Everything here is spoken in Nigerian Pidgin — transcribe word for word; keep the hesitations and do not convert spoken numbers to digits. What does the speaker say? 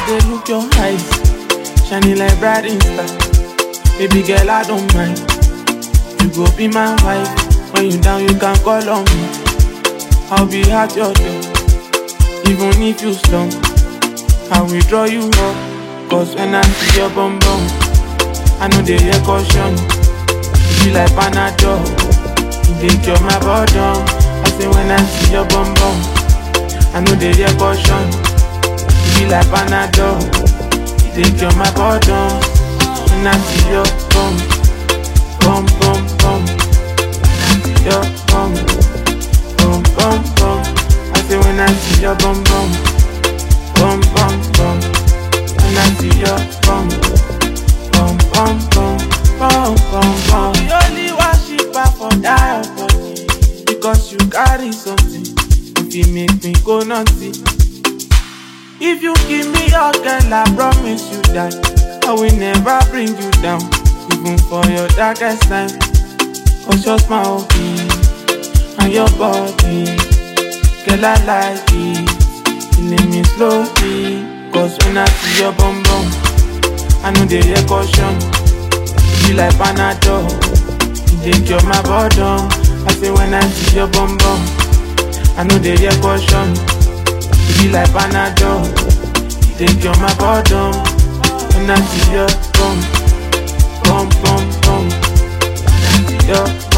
they look your eyes, shining like bright star. Baby girl, I don't mind. You go be my wife. When you down, you can call on me. I'll be at your door, even if you slump. I will draw you up, cause when I see your bum bum, I know they hear caution. You be like Panadol, you dey cure my boredom. I say when I see your bum bum, I know they hear caution. You be like Panadol, you dey cure my boredom. When I see your bum, bum bum bum, your bum, bum bum bum. I say when I see your bum bum, bum bum bum. When I see your bum, bum bum bum, bum bum bum. The only worshiper for that body, because you carry something. If you make me go naughty, if you give me your girl, I promise you that I will never bring you down, even for your darkest time. Cause your smile and your body, girl, I like it. Killing me slowly, cause when I see your bum bum, I know they hear caution. You be like Panadol, you dey cure my boredom. I say when I see your bum bum, I know they hear caution. You be like Panadol, you dey cure my boredom. When I see your bum, bum bum bum, your